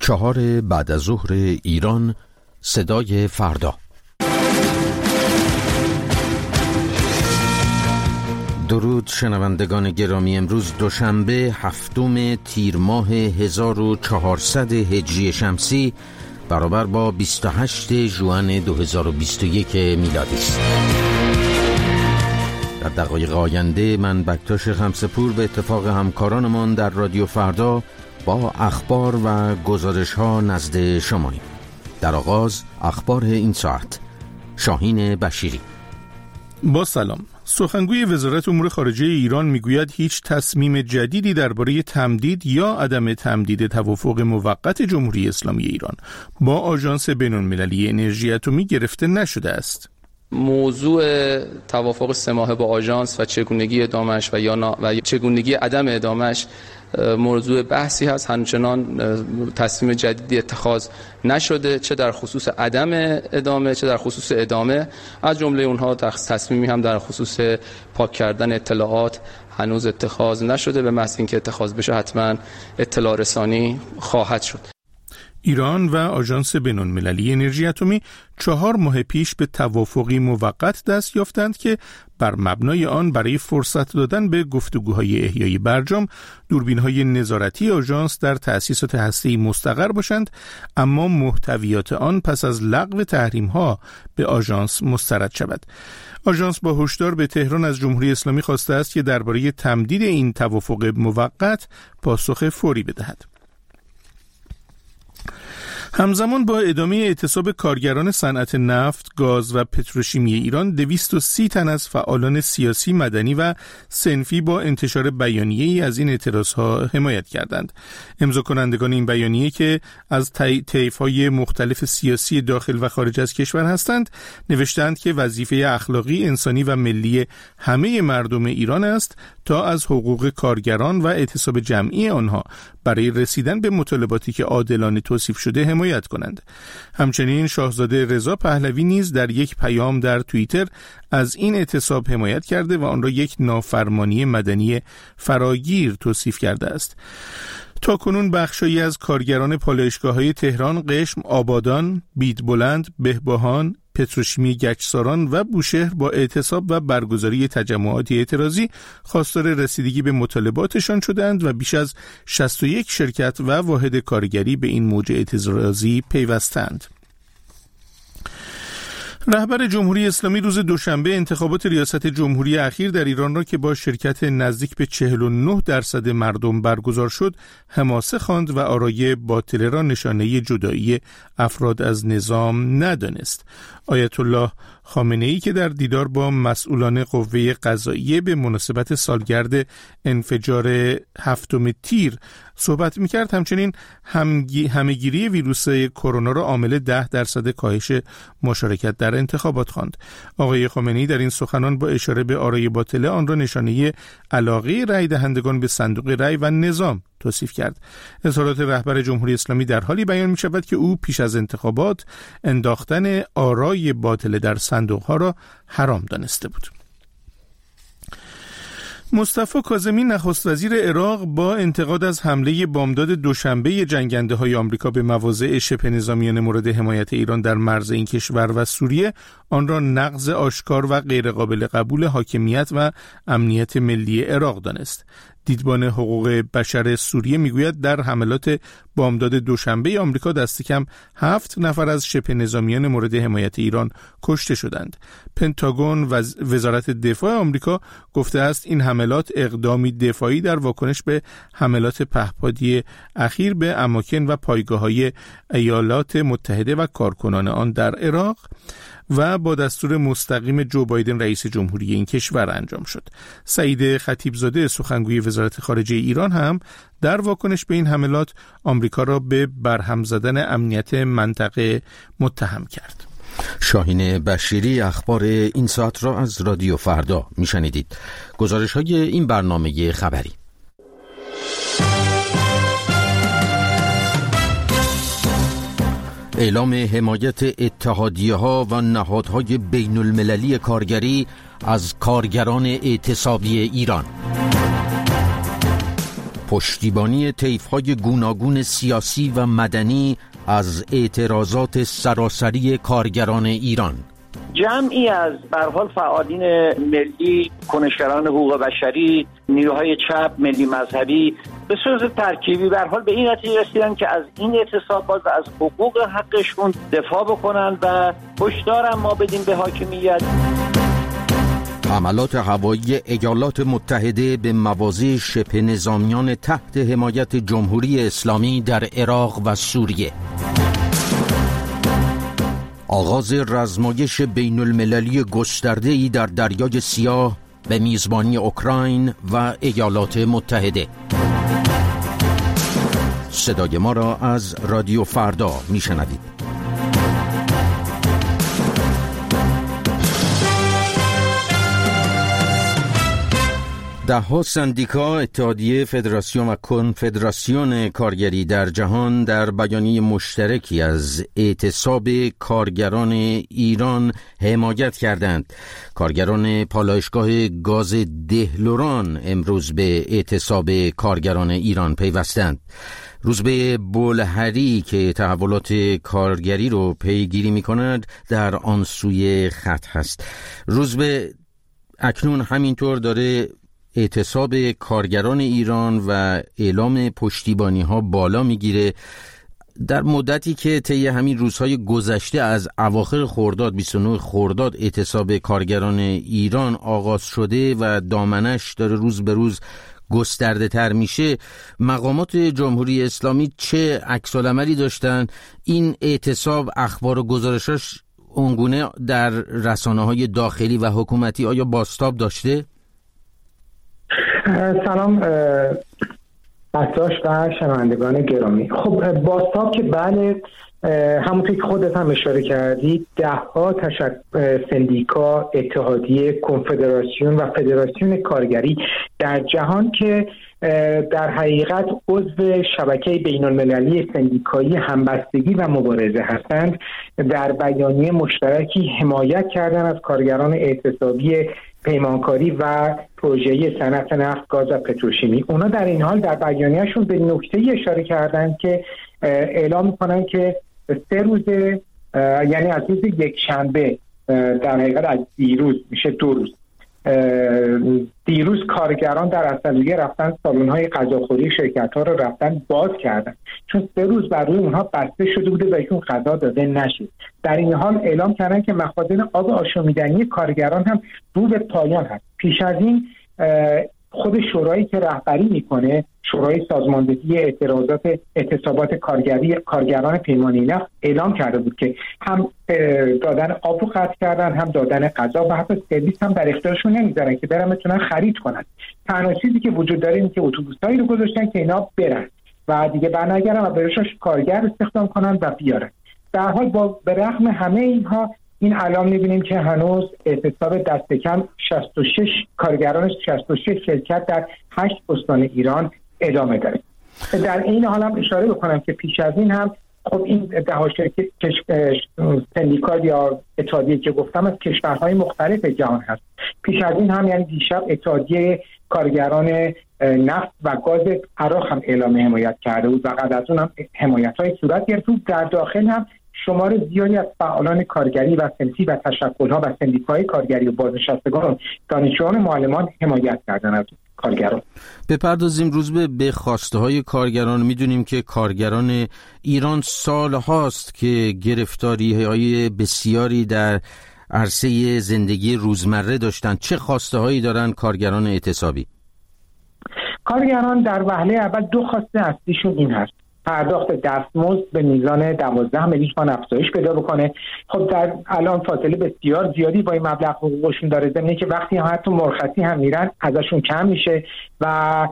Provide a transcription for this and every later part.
4 بعد از ظهر ایران، صدای فردا. درود شنوندگان گرامی. امروز دوشنبه 7 تیر ماه 1400 هجری شمسی برابر با 28 ژوئن 2021 میلادی است. در دقایق آینده من بکتاش خمسه‌پور به اتفاق همکارانمان در رادیو فردا با اخبار و گزارش‌ها نزد شماییم. در آغاز اخبار این ساعت. شاهین بشیری. با سلام. سخنگوی وزارت امور خارجه ایران میگوید هیچ تصمیم جدیدی درباره تمدید یا عدم تمدید توافق موقت جمهوری اسلامی ایران با آژانس بین‌المللی انرژی اتمی گرفته نشده است. موضوع توافق 3 ماهه با آژانس و چگونگی ادامه‌اش و چگونگی عدم ادامه‌اش موضوع بحثی هست. همچنان تصمیم جدیدی اتخاذ نشده، چه در خصوص عدم ادامه چه در خصوص ادامه. از جمله اونها تصمیمی هم در خصوص پاک کردن اطلاعات هنوز اتخاذ نشده. به محض اینکه اتخاذ بشه حتما اطلاع رسانی خواهد شد. ایران و آژانس بین‌المللی انرژی اتمی 4 ماه پیش به توافقی موقت دست یافتند که بر مبنای آن برای فرصت دادن به گفتگوهای احیای برجام دوربین‌های نظارتی آژانس در تأسیسات هسته‌ای مستقر باشند، اما محتویات آن پس از لغو تحریم‌ها به آژانس مسترد شود. آژانس با هشدار به تهران از جمهوری اسلامی خواسته است که درباره تمدید این توافق موقت پاسخ فوری بدهد. همزمان با ادامه اعتصاب کارگران صنعت نفت، گاز و پتروشیمی ایران، 230 تن از فعالان سیاسی، مدنی و صنفی با انتشار بیانیه‌ای از این اعتراضها حمایت کردند. امضا کنندگان این بیانیه که از طیف‌های مختلف سیاسی داخل و خارج از کشور هستند، نوشتند که وظیفه اخلاقی، انسانی و ملی همه مردم ایران است تا از حقوق کارگران و اعتصاب جمعی آنها برای رسیدن به مطالباتی که عادلانه توصیف شده حمایت کنند. همچنین شاهزاده رضا پهلوی نیز در یک پیام در توییتر از این اعتصاب حمایت کرده و آن را یک نافرمانی مدنی فراگیر توصیف کرده است. تاکنون بخشی از کارگران پالایشگاه‌های تهران، قشم، آبادان، بیدبلند، بهبهان، پتروشیمی گچساران و بوشهر با اعتصاب و برگزاری تجمعاتی اعتراضی خواستار رسیدگی به مطالباتشان شدند و بیش از 61 شرکت و واحد کارگری به این موج اعتراضی پیوستند. رهبر جمهوری اسلامی روز دوشنبه انتخابات ریاست جمهوری اخیر در ایران را که با شرکت نزدیک به 49% مردم برگزار شد حماسه خواند و آرای باطله را نشانه جدایی افراد از نظام ندانست. آیت الله خامنه‌ای که در دیدار با مسئولان قوه قضاییه به مناسبت سالگرد انفجار 7 تیر صحبت می‌کرد، همچنین همه‌گیری ویروس کرونا را عامل 10% کاهش مشارکت در انتخابات خواند. آقای خامنه‌ای در این سخنان با اشاره به آرای باطله آن را نشانه علاقه رای دهندگان به صندوق رای و نظام توصیف کرد. اظهارات رهبر جمهوری اسلامی در حالی بیان می شود که او پیش از انتخابات انداختن آرای باطله در صندوقها را حرام دانسته بود. مصطفی کاظمی نخست وزیر عراق با انتقاد از حمله بامداد دوشنبه جنگنده‌های آمریکا به مواضع شبه نظامیان مورد حمایت ایران در مرز این کشور و سوریه آن را نقض آشکار و غیرقابل قبول حاکمیت و امنیت ملی عراق دانست. دیدبان حقوق بشر سوریه میگوید در حملات بامداد دوشنبه آمریکا دست کم 7 نفر از شبه نظامیان مورد حمایت ایران کشته شدند. پنتاگون و وزارت دفاع آمریکا گفته است این حملات اقدامی دفاعی در واکنش به حملات پهپادی اخیر به اماکن و پایگاه‌های ایالات متحده و کارکنان آن در عراق و با دستور مستقیم جو بایدن رئیس جمهوری این کشور انجام شد. سعید خطیبزاده سخنگوی وزارت خارجه ایران هم در واکنش به این حملات آمریکا را به برهم زدن امنیت منطقه متهم کرد. شاهین بشیری اخبار این ساعت را از رادیو فردا میشنیدید. گزارش‌های این برنامه خبری. اعلام حمایت اتحادیه‌ها و نهادهای بین‌المللی کارگری از کارگران اعتصابی ایران. پشتیبانی طیف‌های گوناگون سیاسی و مدنی از اعتراضات سراسری کارگران ایران. جمعی از به هر حال فعالین ملی، کنشگران حقوق بشری، نیروهای چپ، ملی مذهبی به صورت ترکیبی به هر حال به این نتیجه رسیدن که از این اعتصابات و از حقوق حقشون دفاع بکنن و هشدار ما بدیم به حاکمیت. حملات هوایی ایالات متحده به مواضع شبه نظامیان تحت حمایت جمهوری اسلامی در عراق و سوریه. آغاز رزمایش بین المللی گسترده‌ای در دریای سیاه به میزبانی اوکراین و ایالات متحده. صدای ما را از رادیو فردا میشنوید. ده‌ها سندیکا، اتحادیه، فدراسیون و کنفدراسیون کارگری در جهان در بیانیه مشترکی از اعتصاب کارگران ایران حمایت کردند. کارگران پالایشگاه گاز دهلوران امروز به اعتصاب کارگران ایران پیوستند. روزبه بولهری که تحولات کارگری رو پیگیری می‌کند در آن سوی خط هست. روزبه، اکنون همینطور داره اعتصاب کارگران ایران و اعلام پشتیبانی ها بالا میگیره، در مدتی که طی همین روزهای گذشته از اواخر خرداد 29 خرداد اعتصاب کارگران ایران آغاز شده و دامنش داره روز به روز گسترده تر میشه. مقامات جمهوری اسلامی چه عکس‌العملی داشتن؟ این اعتصاب اخبار و گزارشاش اونگونه در رسانه‌های داخلی و حکومتی آیا بازتاب داشته؟ سلام بساش و شنوندگان گرامی. خب بازتاب که بله، همونطور که خودت هم اشاره کردی، ده‌ها سندیکا، اتحادیه، کنفدراسیون و فدراسیون کارگری در جهان که در حقیقت عضو شبکه بین المللی سندیکایی همبستگی و مبارزه هستند، در بیانیه مشترکی حمایت کردن از کارگران اعتصابی پیمانکاری و پروژه‌ای صنعت نفت، گاز و پتروشیمی. اونا در این حال در بیانیه‌شون به نکته‌ای اشاره کردن که اعلام می‌کنن که 3 روز، یعنی از روز یکشنبه، در حقیقت از دیروز میشه 2 روز، دیروز کارگران در اصلیه رفتن سالن‌های غذاخوری شرکت‌ها رو رفتن باز کردن، چون 3 روز بر روی اونها بسته شده بوده و ایشون غذا داده نشد. در این حال اعلام کردن که مخازن آب آشامیدنی کارگران هم رو به پایان هست. پیش از این خود شورایی که رهبری میکنه، شورای سازماندهی اعتصابات کارگران پیمانی نفت، اعلام کرده بود که هم دادن آب رو قطع کردن، هم دادن غذا و حتی سرویس هم در اختیارشون نمیذارن که برن بتونن خرید کنن. تنها چیزی که وجود داره اینه که اتوبوسایی رو گذاشتن که اینا برن و دیگه برنگردن و براشون کارگر استخدام کنن و بیارن. در حال به رغم همه اینها، این الان می‌بینیم که هنوز اعتصاب دست کم 66 کارگران 66 شرکت در 8 استان ایران ادامه داره. در این حال هم اشاره بکنم که پیش از این هم خب این ده‌ها شرکت سندیکا یا اتحادیه که گفتم از کشورهای مختلف جهان هست. پیش از این هم یعنی دیشب اتحادیه کارگران نفت و گاز عراق هم اعلام حمایت کرده بود و قبل از اون هم حمایت‌های صورت گرفت. در داخل هم شمار زیادی از فعالان کارگری و صنفی و تشکل‌ها و سندیکاهای کارگری و بازنشستگان، دانشجویان، معلمان حمایت کردن از کارگران. بپردازیم روز به خواسته‌های کارگران. می‌دونیم که کارگران ایران سال هاست که گرفتاری‌های بسیاری در عرصه زندگی روزمره داشتن. چه خواسته‌هایی دارن کارگران اعتصابی؟ کارگران در وهله اول 2 خواسته اصلیشون این هست: پرداخت دستمزد به میزان 12 میلیون تومان افزایش پیدا بکنه. خب در الان فاصله بسیار زیادی با این مبلغ حقوقشون داره، ضمن که وقتی هم حتی مرخصی هم میرن ازشون کم میشه و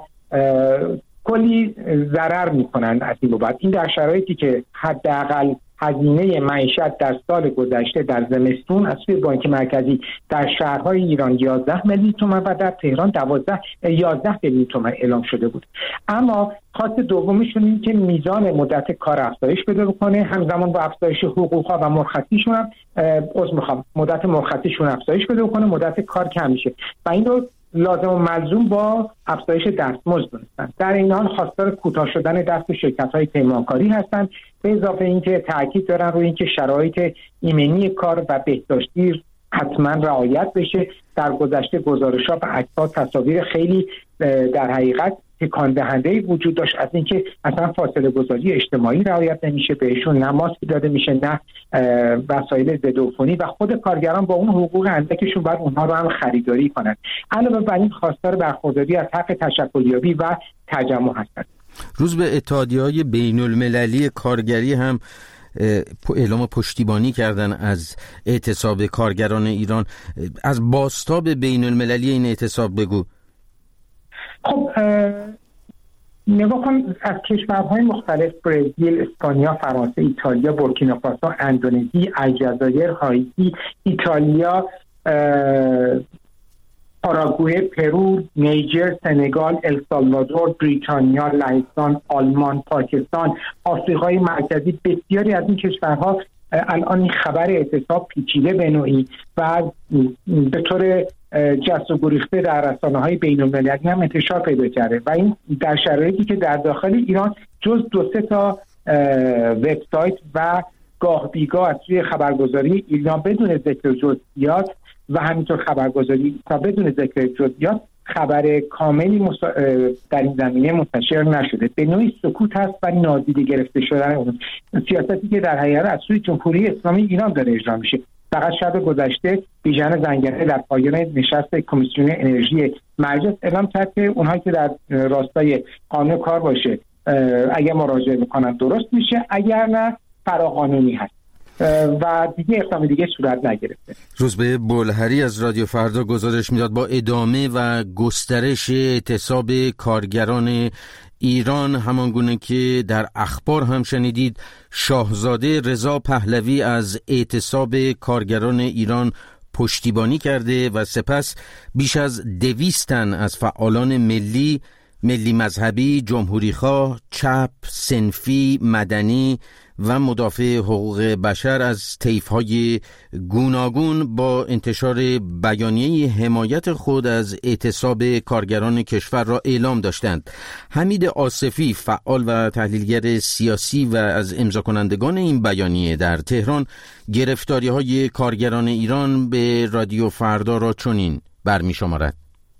کلی ضرر میکنن از این بابت. این در شرایطی که حداقل هزینه معیشت در سال گذشته در زمستون از سوی بانک مرکزی در شهرهای ایران 11 میلیون تومان و در تهران 11 میلیون تومان اعلام شده بود. اما خواست دومیشون این که میزان مدت کار افزایش پیدا بکنه، همزمان با افزایش حقوقها و مرخصیشون هم مدت مرخصیشون افزایش پیدا بکنه، مدت کار کم میشه و این رو لازم و ملزوم با افزایش دستمزد دونستند. در این حال خواستار کوتاه شدن دست شرکت‌های پیمانکاری هستند، به اضافه اینکه تاکید دارن روی اینکه شرایط ایمنی کار و بهداشتی حتما رعایت بشه. در گذشته گزارش‌ها و عکس‌ها تصاویر خیلی در حقیقت تکان دهنده‌ای وجود داشت از اینکه اصلا فاصله گذاری اجتماعی رعایت نمیشه، بهشون نه ماسک داده میشه نه وسایل ضد عفونی و خود کارگران با اون حقوق اندکشون باید اونها رو هم خریداری کنند. علاوه بر این خواستار برخورداری از حق تشکلیابی و تجمع هستند. روز به اتحادیه‌های بین‌المللی کارگری هم اعلام پشتیبانی کردن از اعتصاب کارگران ایران. از بازتاب بین‌المللی این اعتصاب بگو. خب نگاه کن، از کشورهای مختلف برزیل، اسپانیا، فرانسه، ایتالیا، بورکینافاسو، اندونزی، الجزایر، هایتی، ایتالیا، پاراگوئه، پرو، نیجر، سنگال، السالوادور، بریتانیا، لهستان، آلمان، پاکستان، آفریقای مرکزی، بسیاری از این کشورها الان این خبر اعتصاب پیچیده به نوعی و به طور جست و گریخته در رسانه‌های بین‌المللی هم انتشار پیدا کرده و این در شرایطی که در داخل ایران جز 2-3 تا وبسایت و گاه بیگاه از سوی خبرگزاری ایران بدون ذکر جزئیات و همینطور خبرگزاری تا بدون ذکر جزئیات خبر کاملی در این زمینه منتشر نشده. به نوعی سکوت هست و نادیده گرفته شدن اون سیاستی که در حقیقت از سوی جمهوری اسلامی ایران داره اجرا میشه. فقط شب گذشته بیژن زنگنه در پایان نشست کمیسیون انرژی مجلس اعلام کرد که اونهایی که در راستای قانون کار باشه اگر مراجعه میکنن درست میشه، اگر نه فراقانونی هست و دیگه اقدام دیگه صورت نگرفته. روزبه بولهری از رادیو فردا گزارش میداد. با ادامه و گسترش اعتصاب کارگران ایران، همانگونه که در اخبار هم شنیدید، شاهزاده رضا پهلوی از اعتصاب کارگران ایران پشتیبانی کرده و سپس بیش از 200 تن از فعالان ملی مذهبی، جمهوریخواه، چپ، صنفی، مدنی و مدافع حقوق بشر از طیف‌های گوناگون با انتشار بیانیه حمایت خود از اعتصاب کارگران کشور را اعلام داشتند. حمید آصفی، فعال و تحلیلگر سیاسی و از امضا کنندگان این بیانیه در تهران، گرفتاری‌های کارگران ایران به رادیو فردا را چنین برمی‌شمارد.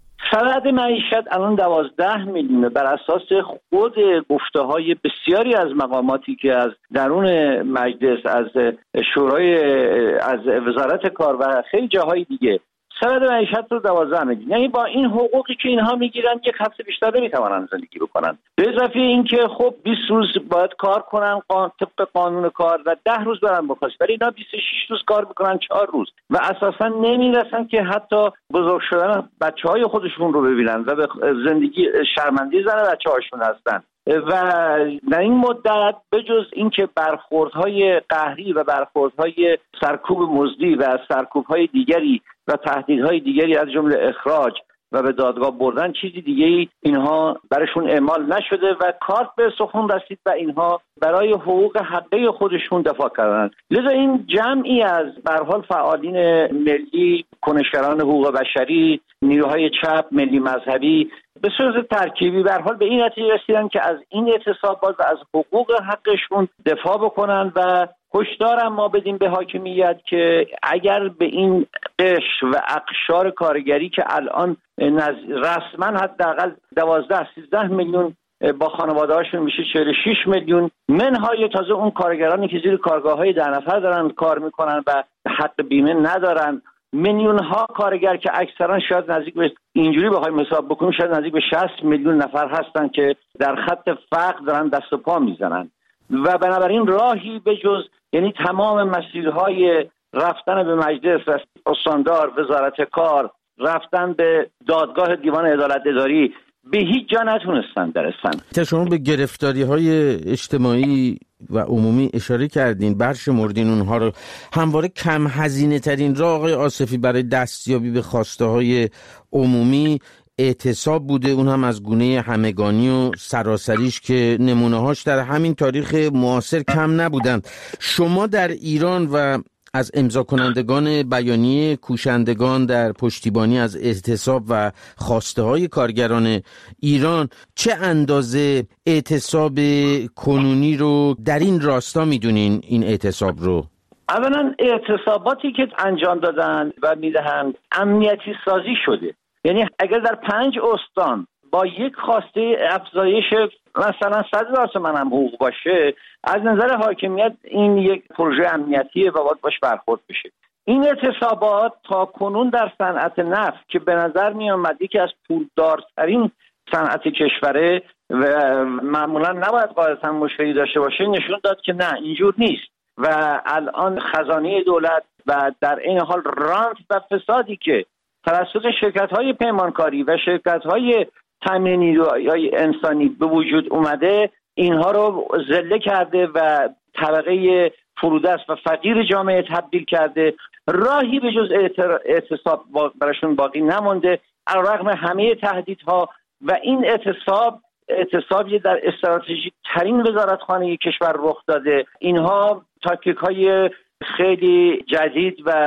سند معیشت الان 12 میلیونه بر اساس خود گفته‌های بسیاری از مقاماتی که از درون مجلس، از شورای، از وزارت کار و خیلی جاهای دیگه سند معیشت رو 12 میلیون، یعنی با این حقوقی که اینها میگیرن یک هفته بیشتر نمیتونن زندگی بکنن. به اضافه اینکه خب 20 روز باید کار کنن طبق قانون کار و 10 روز برن بخواست، ولی اینا 26 روز کار میکنن 4 روز و اساسا نمیرسن که حتی بزرگ شدن بچهای خودشون رو ببینن و به زندگی شرمنده زن بچه‌هاشون هستن. و در این مدت بجز اینکه برخوردهای قهری و برخوردهای سرکوب مزدی و سرکوبهای دیگری و تهدیدهای دیگری از جمله اخراج و به دادگاه بردن، چیزی دیگه اینها برشون اعمال نشده و کارت به سخن رسید و اینها برای حقوق حقیقی خودشون دفاع کردن. لذا این جمعی از به هر حال فعالین ملی، کنشگران حقوق بشری، نیروهای چپ، ملی مذهبی به صورت ترکیبی به هر حال به این نتیجه رسیدن که از این اعتصابات و از حقوق حقشون دفاع بکنن و هشدار ما بدیم به حاکمیت که اگر به این قشر و اقشار کارگری که الان رسما حداقل 12-13 میلیون با خانواده هاشون میشه 46 میلیون، منهای تازه اون کارگرانی که زیر کارگاه‌های 10 نفر دارن کار میکنن و حق بیمه ندارن، میلیون ها کارگر که اکثرا شاید نزدیک به اینجوری بخوایم حساب بکنیم شاید نزدیک به 60 میلیون نفر هستن که در خط فقر دارن دست و پا میزنن و بنابراین راهی به جز، یعنی تمام مسیرهای رفتن به مجلس، استاندار، وزارت کار، رفتن به دادگاه دیوان عدالت اداری، به هیچ جا نتونستن برسن. شما به گرفتاری‌های اجتماعی و عمومی اشاره کردین، برشمردین اونها رو. همواره کم هزینه ترین راه آقای آصفی برای دستیابی به خواسته های عمومی اعتصاب بوده، اون هم از گونه همگانی و سراسریش که نمونه‌هاش در همین تاریخ معاصر کم نبودند. شما در ایران و از امضا کنندگان بیانیه کوشندگان در پشتیبانی از اعتصاب و خواسته های کارگران ایران چه اندازه اعتصاب کنونی رو در این راستا میدونین این اعتصاب رو؟ اولا اعتصاباتی که انجام دادن و میدهند امنیتی سازی شده. یعنی اگر در 5 استان با یک خواسته افزایش مثلا 100,000 تومان هم حقوق باشه، از نظر حاکمیت این یک پروژه امنیتیه و باید باش برخورد بشه. این اعتصابات تا کنون در صنعت نفت که به نظر می آمد یکی از پولدارترین صنعت کشوره و معمولا نباید قاعدتا مشکلی داشته باشه، نشون داد که نه، اینجور نیست و الان خزانه دولت و در این حال رانت و فسادی که توسط شرکت‌های پیمانکاری و شرکت‌های تامینی یا انسانی به وجود اومده، اینها رو ذله کرده و طبقه فرودست و فقیر جامعه تبدیل کرده. راهی به جز اعتصاب براشون باقی نمونده علیرغم همه تهدیدها و این اعتصابی در استراتژیک ترین وزارتخانه کشور رخ داده. اینها تاکتیک های خیلی جدید و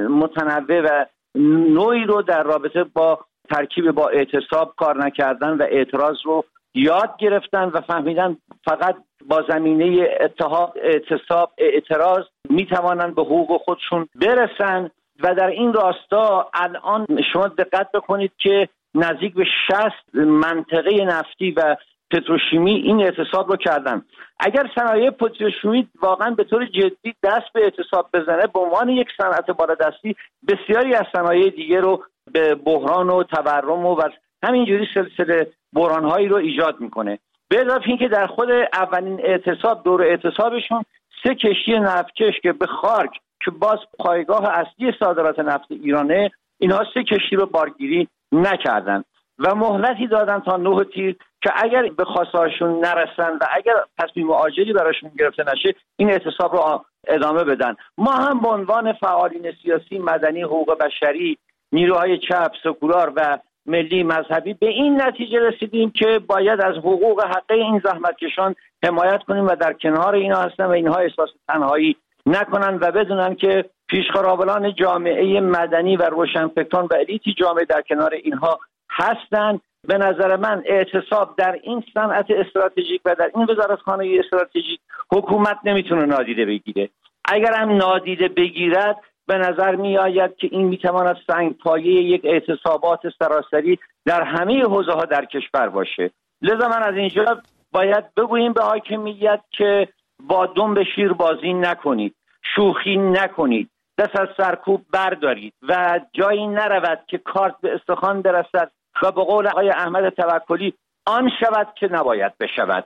متنوع و نوعی رو در رابطه با ترکیب با اعتصاب کار نکردن و اعتراض رو یاد گرفتن و فهمیدن فقط با زمینه اتحاد، اعتصاب، اعتراض میتوانند به حقوق خودشون برسن. و در این راستا الان شما دقت بکنید که نزدیک به 60 منطقه نفتی و پتروشیمی این اعتصاب رو کردن. اگر صنایع پتروشیمی واقعا به طور جدی دست به اعتصاب بزنه، به عنوان یک صنعت بالادستی بسیاری از صنایع دیگه رو به بحران و تورم و همینجوری سلسله بحران‌هایی رو ایجاد میکنه. به اضافه اینکه در خود اولین اعتصاب، دور اعتصابشون 3 کشتی نفتکش که به خارک که باز پایگاه اصلی صادرات نفت ایرانه، اینها 3 کشتی رو بارگیری نکردن و مهلتی دادن تا 9 تیر که اگر به خواستهاشون نرسن و اگر تصمیم عاجلی براشون گرفته نشه این اعتصاب رو ادامه بدن. ما هم به عنوان فعالین سیاسی، مدنی، حقوق بشری، نیروهای چپ، سکولار و ملی مذهبی به این نتیجه رسیدیم که باید از حقوق حقه این زحمتکشان حمایت کنیم و در کنار اینا هستن و اینها احساس تنهایی نکنن و بدونن که پیشخرابلان جامعه مدنی و روشنفکران و الیتی جامعه در کنار اینها هستن. به نظر من اعتصاب در این صنعت استراتژیک و در این وزارتخانه استراتژیک حکومت نمیتونه نادیده بگیره. اگر هم نادیده بگیرد به نظر می آید که این میتواند سنگپایه یک اعتصابات سراسری در همه حوزه ها در کشور باشه. لذا من از اینجا باید بگوییم به حاکمیت که با دنب شیر بازی نکنید، شوخی نکنید، دست از سرکوب بردارید و جایی نرود که کارت به استخوان برسد و به قول آقای احمد توکلی آن شود که نباید بشود.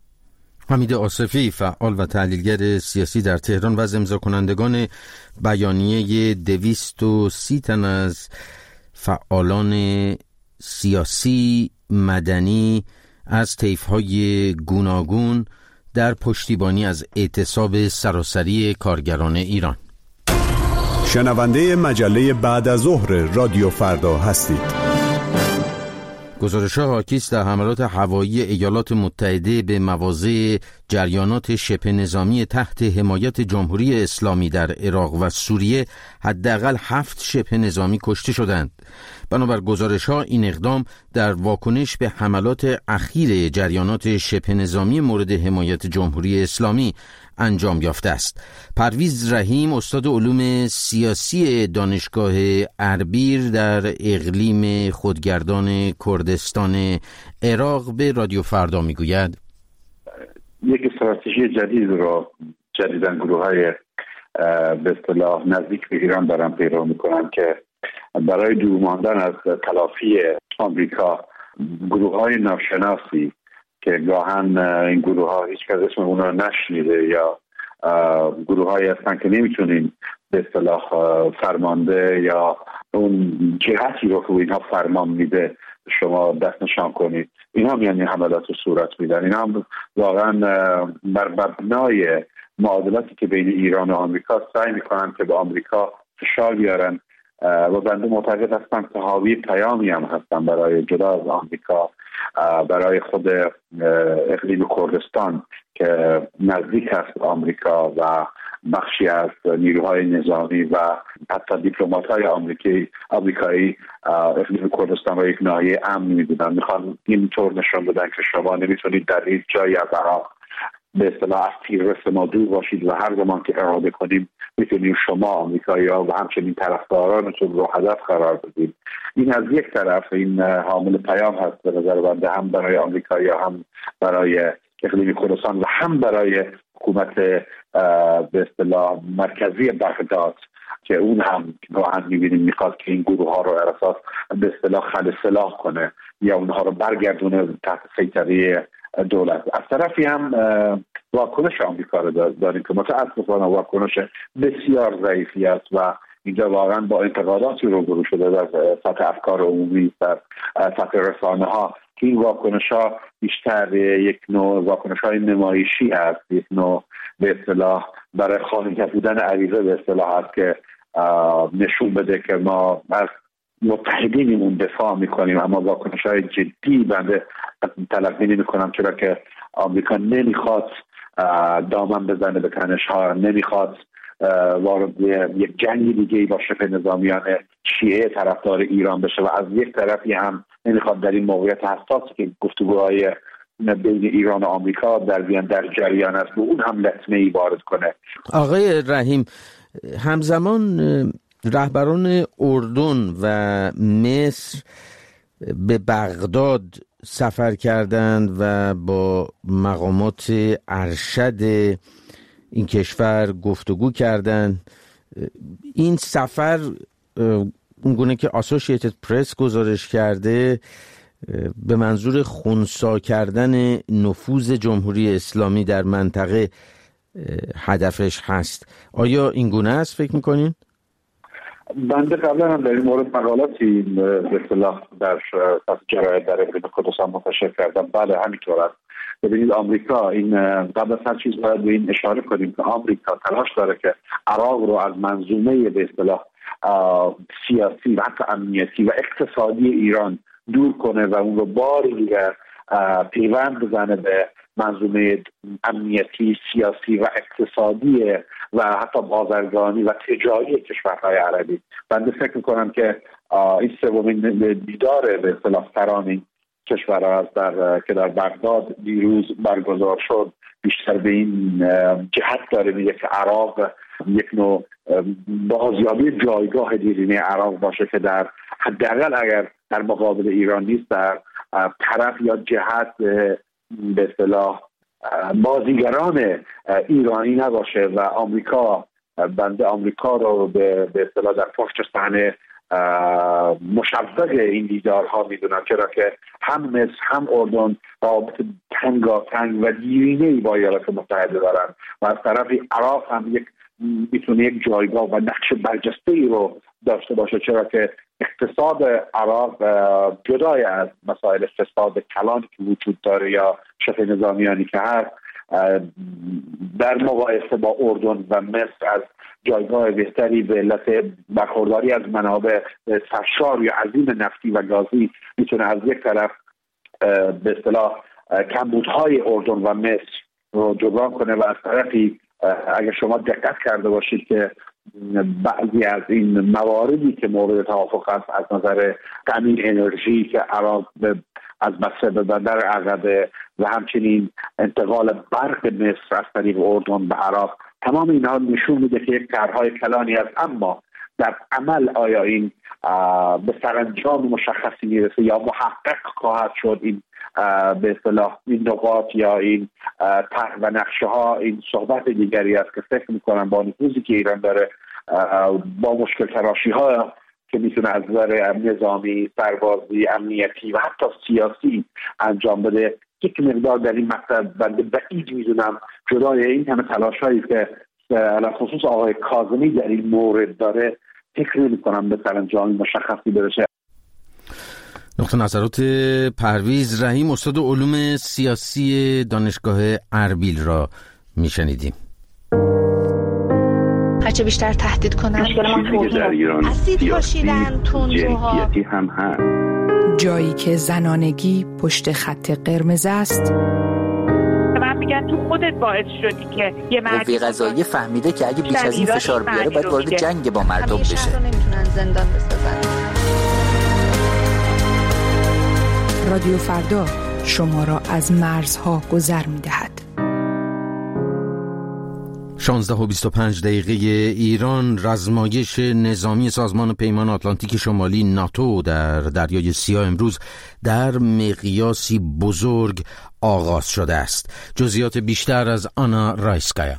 حمید آصفی، فعال و تحلیلگر سیاسی در تهران و از امضا کنندگان بیانیه 230 تن از فعالان سیاسی مدنی از طیف‌های گوناگون در پشتیبانی از اعتصاب سراسری کارگران ایران. شنونده مجله بعد از ظهر رادیو فردا هستید. گزارش‌ها حاکی است در حملات هوایی ایالات متحده به مواضع جریانات شبه نظامی تحت حمایت جمهوری اسلامی در عراق و سوریه حداقل 7 شبه نظامی کشته شدند. بنابر گزارش‌ها این اقدام در واکنش به حملات اخیر جریانات شبه نظامی مورد حمایت جمهوری اسلامی انجام یافته است. پرویز رحیم، استاد علوم سیاسی دانشگاه اربیل در اقلیم خودگردان کردستان عراق به رادیو فردا میگوید یک استراتژی جدید را جدیداً گروه‌های به اصطلاح نزدیک به ایران دارن پیرو میکنن که برای دور ماندن از تلافی آمریکا گروه‌های ناشناسی که گاهن این گروه‌ها هیچ کس اسم اونا نشنیده یا گروه‌هایی هستن که نمیتونین به اصطلاح فرمانده یا اون جهتی رو که اینها فرمان میده شما دست نشان کنید، اینا میان این حملات رو صورت میدن. اینا واقعا بر مبنای معادلاتی که بین ایران و آمریکا سعی میکنن که به آمریکا فشار بیارن و بنده معتقد هستم که حاوی پیامی هم هستن برای جدا از آمریکا، برای خود اقلیم کردستان که نزدیک است آمریکا و بخشی از نیروهای نظامی و حتی دیپلمات‌های آمریکایی اقلیم کردستان را یک ناحیه امن می‌دونن. میخوان اینطور نشان بدن که شما نمیتونید در هیچ جایی از عراق به اصطلاح از تیررس ما دور باشید و هر زمان که اراده کنیم میتونیم شما آمریکایی‌ها و همچنین طرفدارانتون رو هدف قرار بدید. این از یک طرف این حامل پیام هست به نظر بنده، هم برای آمریکایی‌ها، هم برای اقلیم کردستان و هم برای حکومت به اصطلاح مرکزی بغداد که اون هم گاهن می‌بینیم میخواد که این گروه ها رو بر اساس به اصطلاح خل سلاح کنه یا اونها رو برگردونه تحت سیطره دولت. از طرفی هم واکنش آمریکا رو داریم که متأسفانه واکنش بسیار ضعیفی است و اینجا واقعا با انتقاداتی روبرو شده در سطح افکار عمومی، در سطح رسانه ها، که این واکنش ها بیشتر یک نوع واکنش های نمایشی هست، یک نوع به اصطلاح برای خواهی بودن عریضه به اصطلاح هست که نشون بده که ما از متحدینمون دفاع میکنیم، اما واکنش های جدی بنده تلقی نمیکنم، چرا که آمریکا نمیخواد دامن بزنه به تنش ها، نمیخواد وارد یک جنگ دیگه با شبه نظامیان شیعه طرفدار ایران بشه و از یک طرفی هم نمیخواد در این موقعیت حساسی که گفتگوهای بین ایران و آمریکا در جریان است به اون هم لطمه‌ای وارد کنه. آقای رحیم، همزمان رهبران اردن و مصر به بغداد سفر کردند و با مقامات ارشد این کشور گفتگو کردند. این سفر اونگونه که اسوشییتد پرس گزارش کرده به منظور خنثی کردن نفوذ جمهوری اسلامی در منطقه هدفش هست. آیا این گونه است فکر میکنین؟ بنده قبلا هم در این مورد مقالاتی به اصطلاح در جراید در اقلیم کردستان منتشر کردم. بله همینطور است. ببینید آمریکا این قبل از هر چیز باید به این اشاره کنیم که آمریکا تلاش داره که عراق رو از منظومه به اصطلاح سیاسی و حتی امنیتی و اقتصادی ایران دور کنه و اون رو باری دیگر پیوند بزنه به منظومه امنیتی، سیاسی و اقتصادی و حتی بازرگانی و تجاری کشورهای عربی. بنده فکر میکنم که این سومین دیدار به اصطلاح سران این کشورها است که در بغداد دیروز برگزار شد، بیشتر به این جهت داره میگه که عراق یک نوع بازیابی جایگاه دیرینه عراق باشه که در حداقل اگر در مقابل ایران نیست در طرف یا جهت به اصطلاح بازیگران ایرانی نباشه و آمریکا رو به اصطلاح در پشت صحنه مشوق این دیدارها میدونن، چرا که هم مصر هم اردن رابطه تنگاتنگ و دیرینه‌ای با ایالات متحده دارن و از طرفی عراق هم میتونه یک جایگاه و نقش برجسته‌ای رو داشته باشه، چرا که اقتصاد عراق جدای از مسائل فساد کلانی که وجود داره یا شبه نظامیانی که هست در مقایسه با اردن و مصر از جایگاه بهتری به علت برخورداری از منابع سرشار یا عظیم نفتی و گازی میتونه از یک طرف به اصطلاح کمبودهای اردن و مصر رو جبران کنه و از طرفی اگر شما دقت کرده باشید که بعضی از این مواردی که مورد توافق است از نظر تامین انرژی که عراق از مصرف به بندر عقبه و همچنین انتقال برق مصر از طریق اردن به عراق، تمام اینها نشون میده که یک طرح‌های کلانی است، اما در عمل آیا این به سرانجام مشخصی میرسه یا محقق خواهد شد این به اصطلاح این نقاط یا این طرح و نقشه ها، این صحبت دیگری است که فکر میکنم با نفوذی که ایران داره با مشکل تراشی ها که میتونه از نظر نظامی، سربازی، امنیتی و حتی سیاسی انجام بده یک مقدار در این مقطع بنده بعید میدونم جدای این همه تلاش هایی که علی خصوص آقای کاظمی در این مورد داره فکر نمی‌کنم به سرانجام مشخصی برسه. نقطه نظرات پرویز رحیم، استاد علوم سیاسی دانشگاه اربیل را میشنیدیم. هرچه بیشتر تهدید کنن اسید پاشیدن تندروها هم هست. جایی که زنانگی پشت خط قرمز است. من میگن تو خودت باعث شدی که یه قوه قضاییه فهمیده که اگه بیش از این فشار بیاره باید وارد جنگ با مردم بشه. همیشه رو نمیتونن زندان بسازن. رادیو فردا شما را از مرزها گذر می‌دهد. 16:25 ایران رزمایش نظامی سازمان پیمان آتلانتیک شمالی ناتو در دریای سیاه امروز در مقیاسی بزرگ آغاز شده است. جزئیات بیشتر از آنا رایسکایا.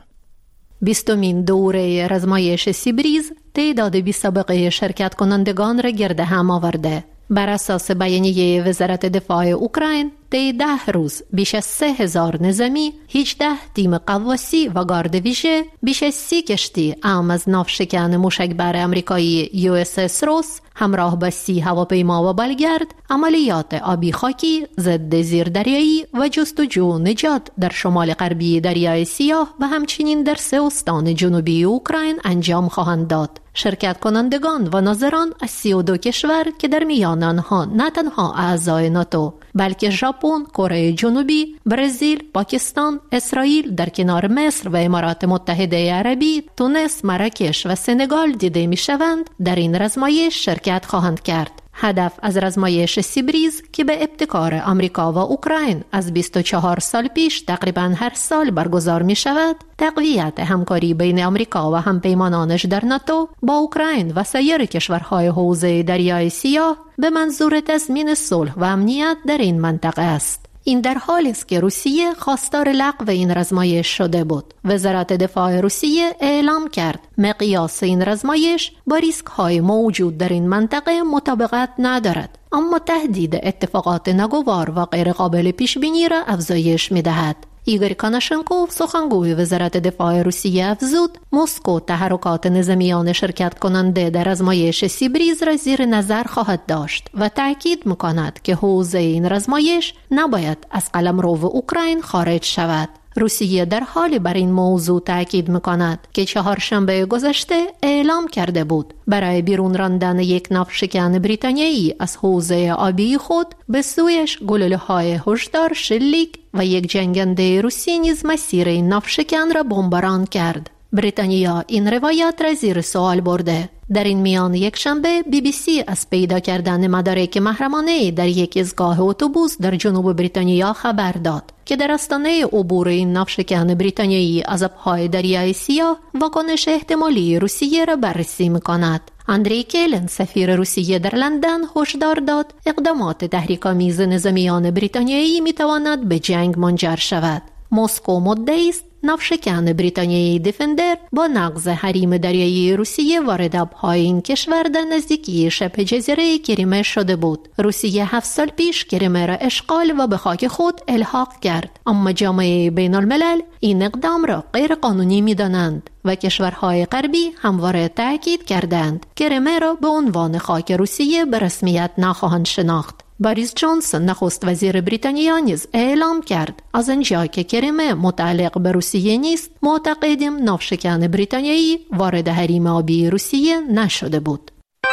20مین دوره رزمایش سیبریز تعداد بی‌سابقه شرکت کنندگان را گرد هم آورده. بر اساس بیانیه وزارت دفاع اوکراین، طی 10 روز بیش از 3000 نظامی، 18 تیم قواسی و گارد ویژه، بیش از 30 کشتی اعم از ناوشکن موشکبر آمریکایی USS روس همراه با 30 هواپیما و بالگرد عملیات آبی خاکی، ضد زیردریایی و جستجو نجات در شمال غربی دریای سیاه و همچنین در 3 استان جنوبی اوکراین انجام خواهند داد. شرکت کنندگان و ناظران از 32 کشور که در میان آنها نه تنها اعضای ناتو بلکه ژاپن، کره جنوبی، برزیل، پاکستان، اسرائیل در کنار مصر و امارات متحده عربی، تونس، مراکش و سنگال دیده می شوند، در این رزمایش شرکت خواهند کرد. هدف از رزمایش سیبریز که به ابتکار آمریکا و اوکراین از 24 سال پیش تقریباً هر سال برگزار می شود، تقویت همکاری بین آمریکا و همپیمانانش در ناتو با اوکراین و سایر کشورهای حوزه دریای سیاه به منظور تضمین صلح و امنیت در این منطقه است. این در حالی است که روسیه خواستار لغو این رزمایش شده بود. وزارت دفاع روسیه اعلام کرد مقیاس این رزمایش با ریسک‌های موجود در این منطقه مطابقت ندارد، اما تهدید اتفاقات ناگوار و غیر قابل پیش بینی را افزایش می‌دهد. ایگور کاناشنکوف سخنگوی وزارت دفاع روسیه افزود مسکو تحرکات نظامیان شرکت کننده در رزمایش سیبریز را زیر نظر خواهد داشت و تأکید می‌کند که حوزه این رزمایش نباید از قلمرو اوکراین خارج شود. روسیه در حالی بر این موضوع تأکید می‌کند که چهارشنبه گذشته اعلام کرده بود برای بیرون راندن یک ناوشکن بریتانیایی از حوزه آبی خود به سویش گلوله‌های هشدار شلیک و یک جنگنده روسی نیز مسیر این ناوشکن را بمباران کرد. بریتانیا این روایت را زیر سوال برده. در این میان یک شنبه BBC از پیدا کردن مدارک محرمانه در یک ایستگاه اتوبوس در جنوب بریتانیا خبر داد که در آستانه عبور این ناوشکن بریتانیایی از آبهای دریای سیاه واکنش احتمالی روسیه را بررسی می‌کند. اندری کیلن سفیر روسیه در لندن هشدار داد اقدامات تحریک‌آمیز نظامیان بریتانیایی می‌تواند به جنگ منجر شود. مسکو مدعی است ناوشکن بریتانیایی دیفندر با نقض حریم دریایی روسیه وارد آبهای این کشور در نزدیکی شبه جزیره کریمه شده بود. روسیه 7 سال پیش کریمه را اشغال و به خاک خود الحاق کرد، اما جامعه بین الملل این اقدام را غیر قانونی می‌دانند و کشورهای غربی همواره تأکید کردند کریمه را به عنوان خاک روسیه به رسمیت نخواهند شناخت. باریس جانسون نخست وزیر بریتانیا نیز اعلام کرد از آنجا که کریمه متعلق به روسیه نیست، معتقدیم ناوشکن بریتانیایی وارد حریم آبی روسیه نشده بود.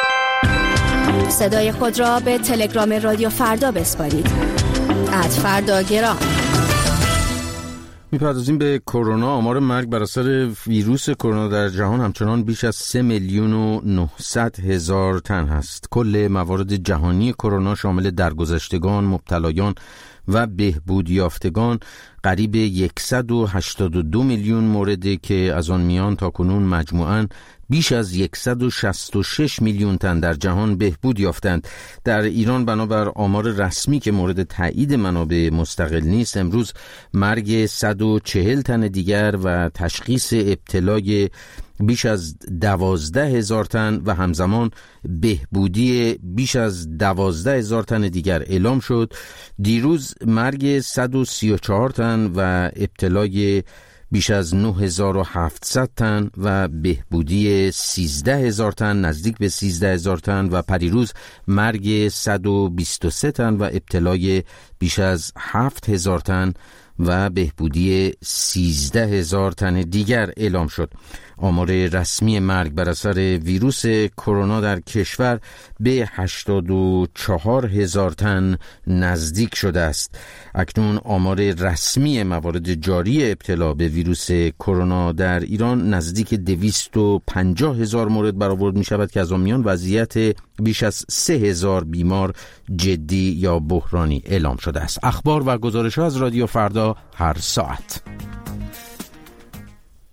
صدای خود را به تلگرام رادیو فردا بسپارید. @فرداگرام. می‌پردازیم به کرونا. آمار مرگ بر اثر ویروس کرونا در جهان همچنان بیش از 3,900,000 تن است. کل موارد جهانی کرونا شامل درگذشتگان، مبتلایان و بهبود یافتگان قریب 182 میلیون مورد که از آن میان تاکنون مجموعاً بیش از 166 میلیون تن در جهان بهبود یافتند. در ایران بنابر آمار رسمی که مورد تایید منابع مستقل نیست، امروز مرگ 140 تن دیگر و تشخیص ابتلای بیش از 12,000 تن و همزمان بهبودی بیش از 12,000 تن دیگر اعلام شد. دیروز مرگ 134 تن و ابتلای بیش از 9,700 تن و بهبودی 13,000 تن، نزدیک به 13,000 تن، و پریروز مرگ 123 تن و ابتلای بیش از 7,000 تن و بهبودی 13,000 تن دیگر اعلام شد. آمار رسمی مرگ بر اثر ویروس کرونا در کشور به 84,000 تن نزدیک شده است. اکنون آمار رسمی موارد جاری ابتلا به ویروس کرونا در ایران نزدیک 250,000 مورد برآورد می شود که از آن میان وضعیت بیش از 3,000 بیمار جدی یا بحرانی اعلام شده است. اخبار و گزارش‌ها از رادیو فردا هر ساعت.